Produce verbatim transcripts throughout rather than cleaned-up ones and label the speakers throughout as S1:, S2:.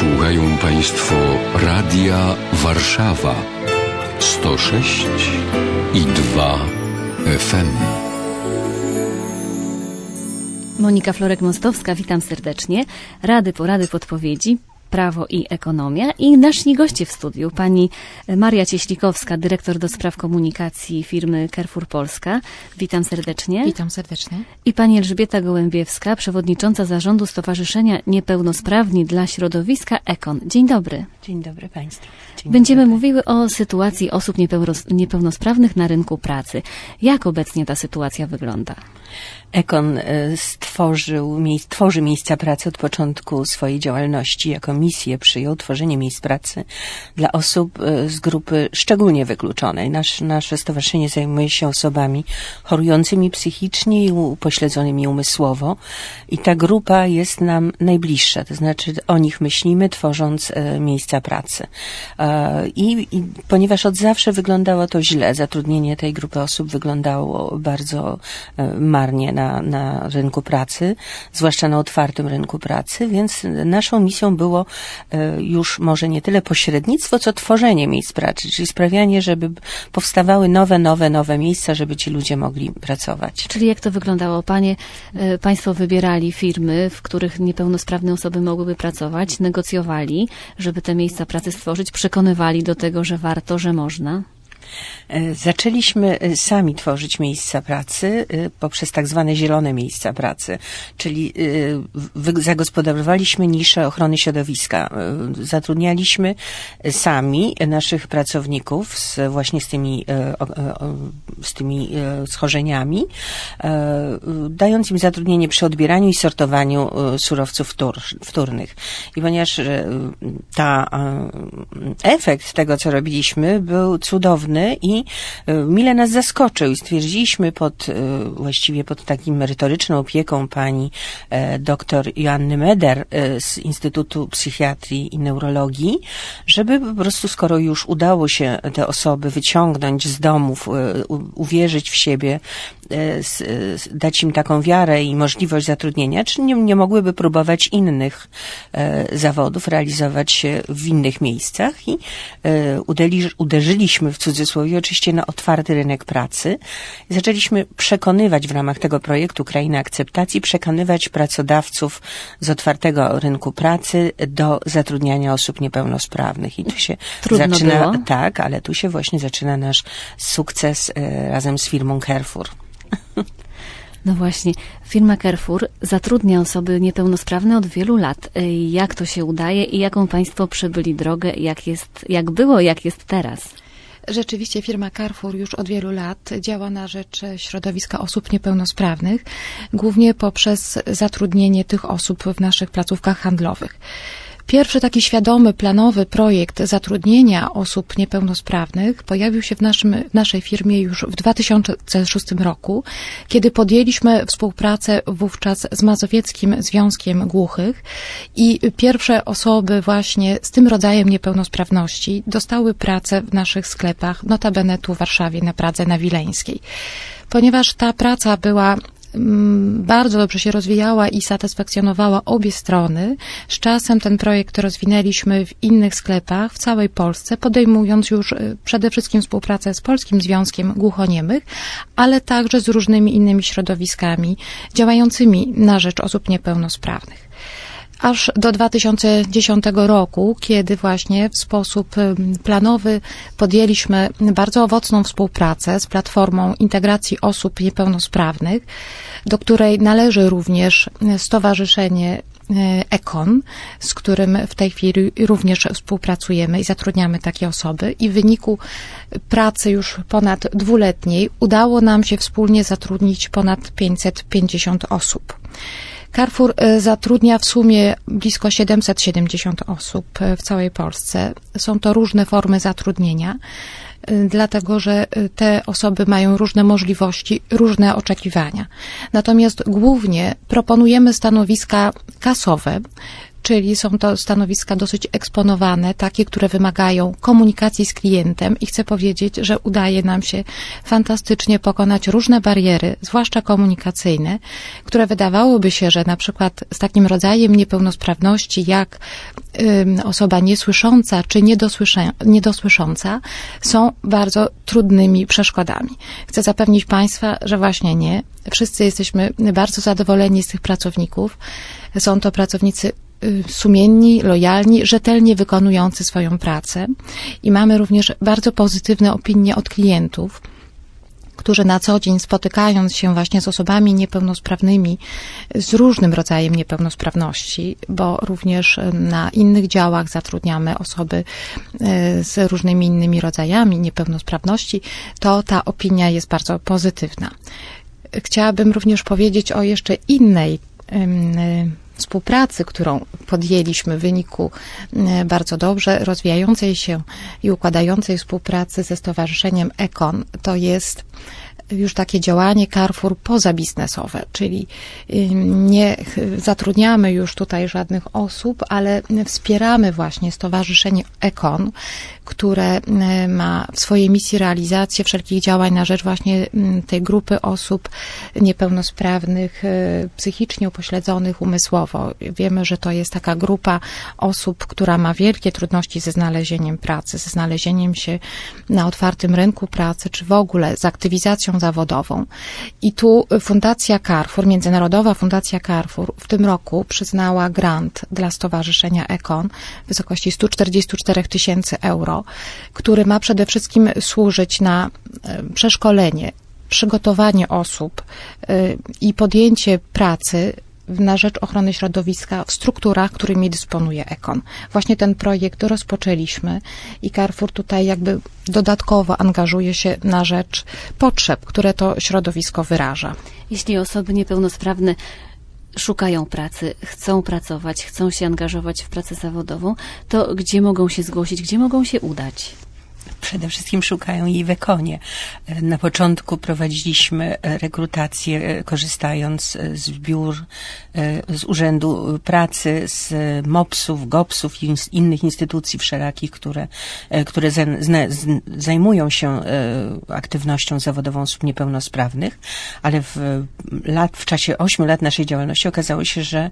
S1: Słuchają Państwo Radia Warszawa sto sześć i dwa F M.
S2: Monika Florek-Mostowska, witam serdecznie. Rady, porady, podpowiedzi, prawo i ekonomia. I nasi goście w studiu, pani Maria Cieślikowska, dyrektor do spraw komunikacji firmy Carrefour Polska. Witam serdecznie.
S3: Witam serdecznie.
S2: I pani Elżbieta Gołębiewska, przewodnicząca zarządu Stowarzyszenia Niepełnosprawni dla Środowiska EKON. Dzień dobry.
S3: Dzień dobry Państwu. Dzień
S2: Będziemy
S3: dobry.
S2: mówiły o sytuacji osób niepełnosprawnych na rynku pracy. Jak obecnie ta sytuacja wygląda?
S3: EKON stworzył, tworzy miejsca pracy od początku swojej działalności. Jako misję przyjął tworzenie miejsc pracy dla osób z grupy szczególnie wykluczonej. Nasz, nasze stowarzyszenie zajmuje się osobami chorującymi psychicznie i upośledzonymi umysłowo. I ta grupa jest nam najbliższa. To znaczy o nich myślimy, tworząc e, miejsca pracy. E, i, I ponieważ od zawsze wyglądało to źle, zatrudnienie tej grupy osób wyglądało bardzo e, marnie na Na, na rynku pracy, zwłaszcza na otwartym rynku pracy, więc naszą misją było e, już może nie tyle pośrednictwo, co tworzenie miejsc pracy, czyli sprawianie, żeby powstawały nowe, nowe, nowe miejsca, żeby ci ludzie mogli pracować.
S2: Czyli jak to wyglądało? Panie, e, państwo wybierali firmy, w których niepełnosprawne osoby mogłyby pracować, negocjowali, żeby te miejsca pracy stworzyć, przekonywali do tego, że warto, że można?
S3: Zaczęliśmy sami tworzyć miejsca pracy poprzez tak zwane zielone miejsca pracy, czyli zagospodarowaliśmy niszę ochrony środowiska. Zatrudnialiśmy sami naszych pracowników z, właśnie z tymi, z tymi schorzeniami, dając im zatrudnienie przy odbieraniu i sortowaniu surowców wtórnych. I ponieważ ta efekt tego, co robiliśmy, był cudowny i mile nas zaskoczył i stwierdziliśmy pod, właściwie pod takim merytoryczną opieką pani doktor Joanny Meder z Instytutu Psychiatrii i Neurologii, żeby po prostu, skoro już udało się te osoby wyciągnąć z domów, uwierzyć w siebie, dać im taką wiarę i możliwość zatrudnienia, czy nie, nie mogłyby próbować innych zawodów, realizować się w innych miejscach i uderzyliśmy w cudzysłowie oczywiście na otwarty rynek pracy. Zaczęliśmy przekonywać w ramach tego projektu Kraina Akceptacji, przekonywać pracodawców z otwartego rynku pracy do zatrudniania osób niepełnosprawnych. I tu się
S2: Trudno
S3: zaczyna,
S2: było.
S3: tak, ale tu się właśnie zaczyna nasz sukces e, razem z firmą Carrefour.
S2: No właśnie, firma Carrefour zatrudnia osoby niepełnosprawne od wielu lat. Jak to się udaje i jaką państwo przebyli drogę, jak jest, jak było, jak jest teraz?
S4: Rzeczywiście firma Carrefour już od wielu lat działa na rzecz środowiska osób niepełnosprawnych, głównie poprzez zatrudnienie tych osób w naszych placówkach handlowych. Pierwszy taki świadomy, planowy projekt zatrudnienia osób niepełnosprawnych pojawił się w, naszym, w naszej firmie już w dwa tysiące szóstym roku, kiedy podjęliśmy współpracę wówczas z Mazowieckim Związkiem Głuchych i pierwsze osoby właśnie z tym rodzajem niepełnosprawności dostały pracę w naszych sklepach, notabene tu w Warszawie, na Pradze na Wileńskiej. Ponieważ ta praca była bardzo dobrze się rozwijała i satysfakcjonowała obie strony. Z czasem ten projekt rozwinęliśmy w innych sklepach w całej Polsce, podejmując już przede wszystkim współpracę z Polskim Związkiem Głuchoniemych, ale także z różnymi innymi środowiskami działającymi na rzecz osób niepełnosprawnych. Aż do dwa tysiące dziesiątego roku, kiedy właśnie w sposób planowy podjęliśmy bardzo owocną współpracę z Platformą Integracji Osób Niepełnosprawnych, do której należy również Stowarzyszenie EKON, z którym w tej chwili również współpracujemy i zatrudniamy takie osoby. I w wyniku pracy już ponad dwuletniej udało nam się wspólnie zatrudnić ponad pięćset pięćdziesiąt osób. Carrefour zatrudnia w sumie blisko siedemset siedemdziesiąt osób w całej Polsce. Są to różne formy zatrudnienia, dlatego że te osoby mają różne możliwości, różne oczekiwania. Natomiast głównie proponujemy stanowiska kasowe, czyli są to stanowiska dosyć eksponowane, takie, które wymagają komunikacji z klientem i chcę powiedzieć, że udaje nam się fantastycznie pokonać różne bariery, zwłaszcza komunikacyjne, które wydawałoby się, że na przykład z takim rodzajem niepełnosprawności jak y, osoba niesłysząca czy niedosłysza, niedosłysząca są bardzo trudnymi przeszkodami. Chcę zapewnić Państwa, że właśnie nie. Wszyscy jesteśmy bardzo zadowoleni z tych pracowników. Są to pracownicy sumienni, lojalni, rzetelnie wykonujący swoją pracę i mamy również bardzo pozytywne opinie od klientów, którzy na co dzień spotykając się właśnie z osobami niepełnosprawnymi, z różnym rodzajem niepełnosprawności, bo również na innych działach zatrudniamy osoby z różnymi innymi rodzajami niepełnosprawności, to ta opinia jest bardzo pozytywna. Chciałabym również powiedzieć o jeszcze innej współpracy, którą podjęliśmy w wyniku bardzo dobrze rozwijającej się i układającej współpracy ze Stowarzyszeniem Econ. To jest już takie działanie Carrefour pozabiznesowe, czyli nie zatrudniamy już tutaj żadnych osób, ale wspieramy właśnie Stowarzyszenie Econ, które ma w swojej misji realizację wszelkich działań na rzecz właśnie tej grupy osób niepełnosprawnych, psychicznie upośledzonych umysłowo. Wiemy, że to jest taka grupa osób, która ma wielkie trudności ze znalezieniem pracy, ze znalezieniem się na otwartym rynku pracy, czy w ogóle z aktywizacją zawodową. I tu Fundacja Carrefour, Międzynarodowa Fundacja Carrefour w tym roku przyznała grant dla Stowarzyszenia Econ w wysokości sto czterdzieści cztery tysięcy euro, który ma przede wszystkim służyć na przeszkolenie, przygotowanie osób i podjęcie pracy na rzecz ochrony środowiska w strukturach, którymi dysponuje Econ. Właśnie ten projekt rozpoczęliśmy i Carrefour tutaj jakby dodatkowo angażuje się na rzecz potrzeb, które to środowisko wyraża.
S2: Jeśli osoby niepełnosprawne szukają pracy, chcą pracować, chcą się angażować w pracę zawodową, to gdzie mogą się zgłosić, gdzie mogą się udać?
S3: Przede wszystkim szukają jej w Ekonie. Na początku prowadziliśmy rekrutację, korzystając z biur, z Urzędu Pracy, z mopsów, gopsów i innych instytucji wszelakich, które, które zajmują się aktywnością zawodową osób niepełnosprawnych, ale w, lat, w czasie ośmiu lat naszej działalności okazało się, że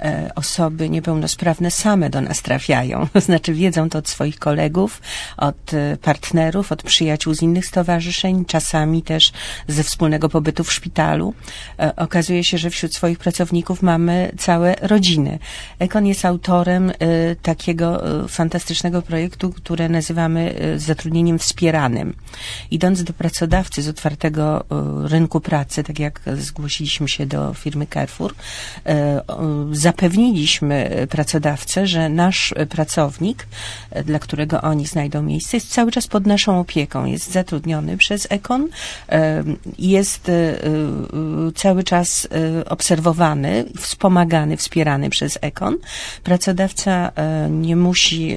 S3: osoby niepełnosprawne same do nas trafiają. To znaczy wiedzą to od swoich kolegów, od partnerów, od przyjaciół z innych stowarzyszeń, czasami też ze wspólnego pobytu w szpitalu. E, okazuje się, że wśród swoich pracowników mamy całe rodziny. Econ jest autorem e, takiego e, fantastycznego projektu, które nazywamy e, zatrudnieniem wspieranym. Idąc do pracodawcy z otwartego e, rynku pracy, tak jak zgłosiliśmy się do firmy Carrefour, e, zapewniliśmy pracodawcę, że nasz pracownik, e, dla którego oni znajdą miejsce, jest cały czas pod naszą opieką, jest zatrudniony przez Econ, jest cały czas obserwowany, wspomagany, wspierany przez Econ. Pracodawca nie musi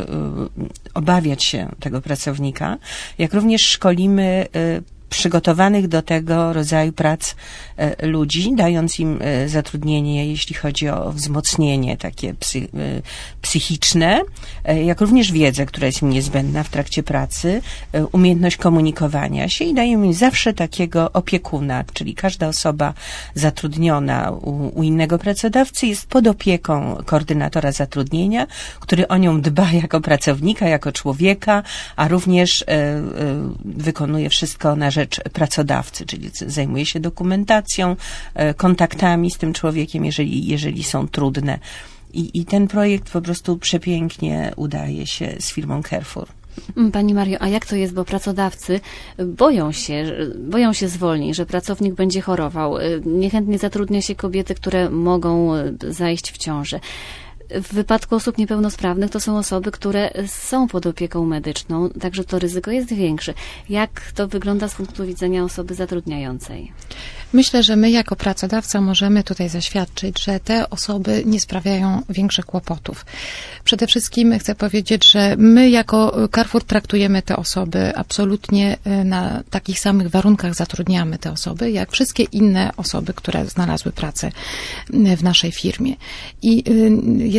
S3: obawiać się tego pracownika, jak również szkolimy przygotowanych do tego rodzaju prac e, ludzi, dając im e, zatrudnienie, jeśli chodzi o wzmocnienie takie psy, e, psychiczne, e, jak również wiedzę, która jest im niezbędna w trakcie pracy, e, umiejętność komunikowania się i dajemy im zawsze takiego opiekuna, czyli każda osoba zatrudniona u, u innego pracodawcy jest pod opieką koordynatora zatrudnienia, który o nią dba jako pracownika, jako człowieka, a również e, e, wykonuje wszystko na rzecz pracodawcy, czyli zajmuje się dokumentacją, kontaktami z tym człowiekiem, jeżeli, jeżeli są trudne. I, I ten projekt po prostu przepięknie udaje się z firmą Carrefour.
S2: Pani Mario, a jak to jest, bo pracodawcy boją się, boją się zwolnień, że pracownik będzie chorował. Niechętnie zatrudnia się kobiety, które mogą zajść w ciążę. W wypadku osób niepełnosprawnych to są osoby, które są pod opieką medyczną, także to ryzyko jest większe. Jak to wygląda z punktu widzenia osoby zatrudniającej?
S4: Myślę, że my jako pracodawca możemy tutaj zaświadczyć, że te osoby nie sprawiają większych kłopotów. Przede wszystkim chcę powiedzieć, że my jako Carrefour traktujemy te osoby absolutnie na takich samych warunkach, zatrudniamy te osoby, jak wszystkie inne osoby, które znalazły pracę w naszej firmie. I jest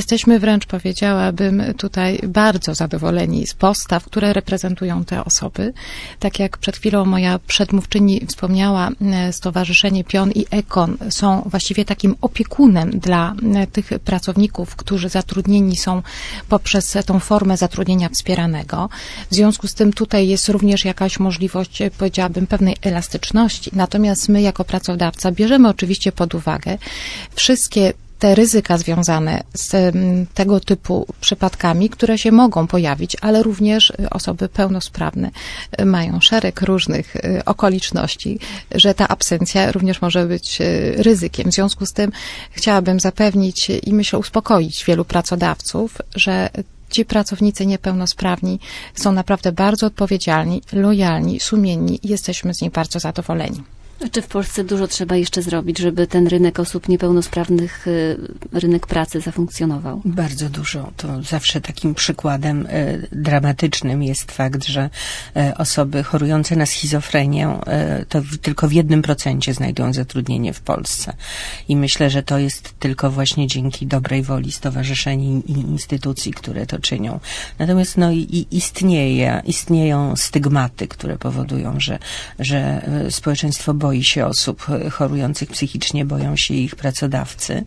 S4: Jesteśmy wręcz, powiedziałabym, tutaj bardzo zadowoleni z postaw, które reprezentują te osoby. Tak jak przed chwilą moja przedmówczyni wspomniała, Stowarzyszenie Pion i Ekon są właściwie takim opiekunem dla tych pracowników, którzy zatrudnieni są poprzez tą formę zatrudnienia wspieranego. W związku z tym tutaj jest również jakaś możliwość, powiedziałabym, pewnej elastyczności. Natomiast my jako pracodawca bierzemy oczywiście pod uwagę wszystkie te ryzyka związane z tego typu przypadkami, które się mogą pojawić, ale również osoby pełnosprawne mają szereg różnych okoliczności, że ta absencja również może być ryzykiem. W związku z tym chciałabym zapewnić i myślę uspokoić wielu pracodawców, że ci pracownicy niepełnosprawni są naprawdę bardzo odpowiedzialni, lojalni, sumienni i jesteśmy z nich bardzo zadowoleni.
S2: Czy w Polsce dużo trzeba jeszcze zrobić, żeby ten rynek osób niepełnosprawnych, rynek pracy zafunkcjonował?
S3: Bardzo dużo. To zawsze takim przykładem e, dramatycznym jest fakt, że e, osoby chorujące na schizofrenię e, to w, tylko w jednym procencie znajdują zatrudnienie w Polsce. I myślę, że to jest tylko właśnie dzięki dobrej woli stowarzyszeń i instytucji, które to czynią. Natomiast no i istnieje, istnieją stygmaty, które powodują, że, że społeczeństwo boi się osób chorujących psychicznie, boją się ich pracodawcy.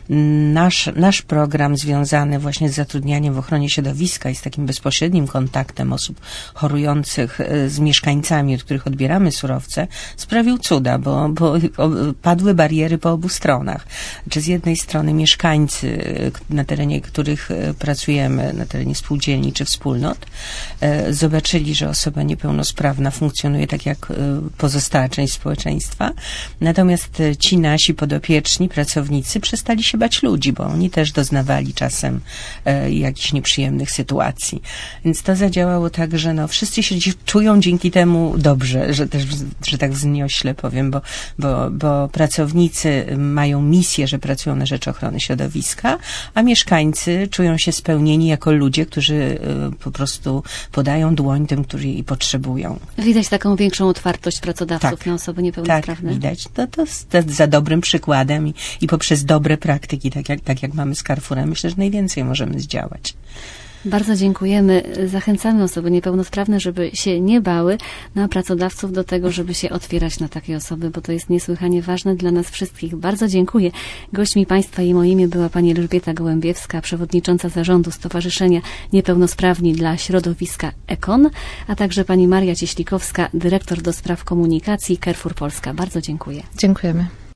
S3: Nasz, nasz program związany właśnie z zatrudnianiem w ochronie środowiska i z takim bezpośrednim kontaktem osób chorujących z mieszkańcami, od których odbieramy surowce, sprawił cuda, bo, bo padły bariery po obu stronach. Czy z jednej strony mieszkańcy, na terenie których pracujemy, na terenie spółdzielni czy wspólnot, zobaczyli, że osoba niepełnosprawna funkcjonuje tak jak pozostała część społeczeństwa. Natomiast ci nasi podopieczni pracownicy przestali się bać ludzi, bo oni też doznawali czasem e, jakichś nieprzyjemnych sytuacji. Więc to zadziałało tak, że no, wszyscy się czują dzięki temu dobrze, że też, że tak wzniośle powiem, bo, bo, bo pracownicy mają misję, że pracują na rzecz ochrony środowiska, a mieszkańcy czują się spełnieni jako ludzie, którzy e, po prostu podają dłoń tym, którzy jej potrzebują.
S2: Widać taką większą otwartość pracodawców
S3: tak.
S2: na osoby niepełnosprawne.
S3: Tak, widać. To, to, to za dobrym przykładem i, i poprzez dobre praktyki, tak jak, tak jak mamy z Carrefourem, myślę, że najwięcej możemy zdziałać.
S2: Bardzo dziękujemy. Zachęcamy osoby niepełnosprawne, żeby się nie bały, no a pracodawców do tego, żeby się otwierać na takie osoby, bo to jest niesłychanie ważne dla nas wszystkich. Bardzo dziękuję. Gośćmi Państwa i moimi była pani Elżbieta Gołębiewska, przewodnicząca zarządu Stowarzyszenia Niepełnosprawni dla Środowiska Ekon, a także pani Maria Cieślikowska, dyrektor do spraw komunikacji Carrefour Polska. Bardzo dziękuję.
S4: Dziękujemy.